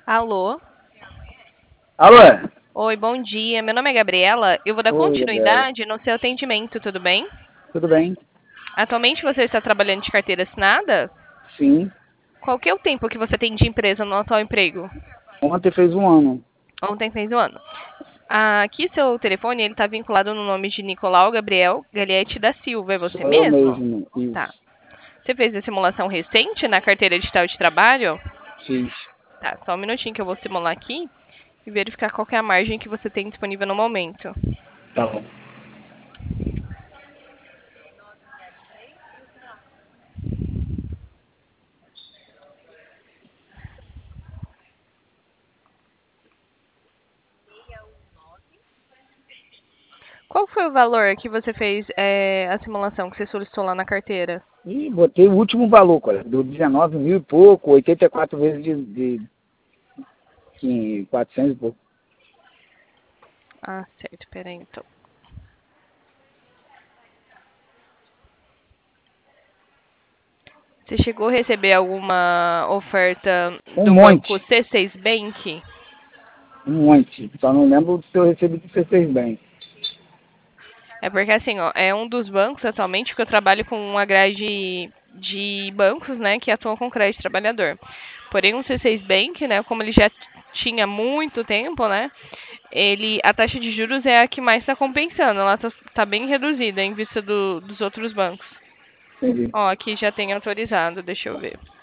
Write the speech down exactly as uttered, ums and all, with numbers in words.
Alô? Alô? Oi, bom dia. Meu nome é Gabriela. Eu vou dar Oi, Gabriela. continuidade no seu atendimento, tudo bem? Tudo bem? Atualmente você está trabalhando de carteira assinada? Sim. Qual que é o tempo que você tem de empresa no atual emprego? Ontem fez um ano. Ontem fez um ano. Aqui seu telefone ele está vinculado no nome de Nicolau Gabriel Galhete da Silva. É você Sou eu mesmo? mesmo. Tá. Isso. Você fez a simulação recente na carteira digital de trabalho? Fiz. Tá, só um minutinho que eu vou simular aqui e verificar qual que é a margem que você tem disponível no momento. Tá bom. Qual foi o valor que você fez é, a simulação que você solicitou lá na carteira? E botei o último valor, cara. Deu dezenove mil e pouco, oitenta e quatro vezes de, de, de quatrocentos e pouco. Ah, certo, peraí então. Você chegou a receber alguma oferta Um do banco monte. C seis Bank? Um monte. Só não lembro se eu recebi do C seis bem. É porque assim, ó, é um dos bancos atualmente que eu trabalho com uma grade de bancos, né, que atuam com crédito trabalhador. Porém, o C seis Bank, né, como ele já tinha muito tempo, né, ele a taxa de juros é a que mais está compensando. Ela está tá bem reduzida em vista do, dos outros bancos. Entendi. Ó, aqui já tem autorizado, deixa eu ver.